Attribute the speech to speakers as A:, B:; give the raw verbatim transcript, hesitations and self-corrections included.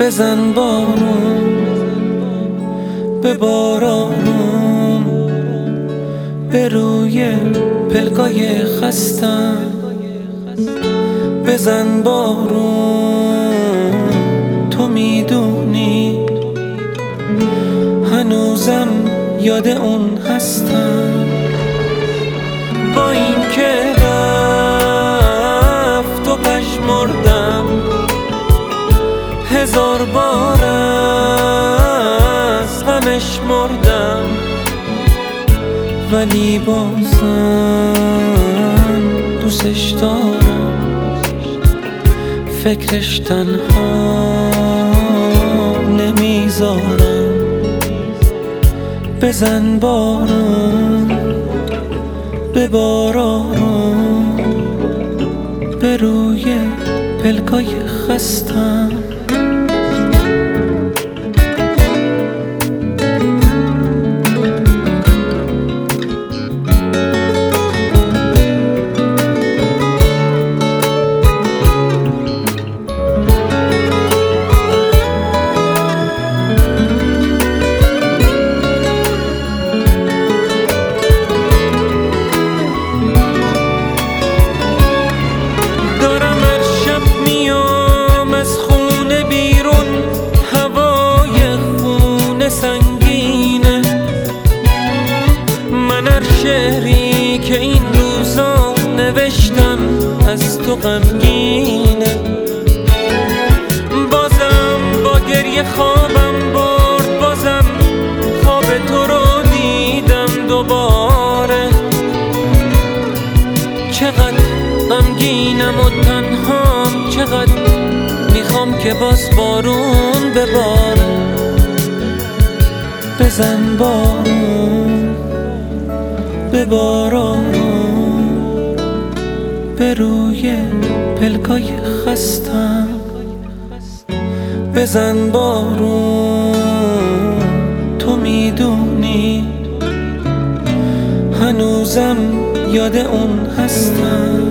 A: بزن بارون به بارانم، به روی پلکای خستم بزن بارون. تو میدونی هنوزم یاد اون هستم، با این که رفت و پژمردم هزار بار از غمش مردم، ولی بازم دوستش دارم، فکرش تنها نمیذارم. بزن بارون به بارانم، به روی پلکای خستم. شعری که این روزا نوشتم از تو غمگینه، بازم با گریه خوابم برد، بازم خواب تو رو دیدم دوباره. چقدر غمگینم و تنهام، چقدر میخوام که باز بارون بباره. بزن بارون به بارانم، به روی پلکای خستم بزن بارون. تو میدونی هنوزم یاد اون هستم،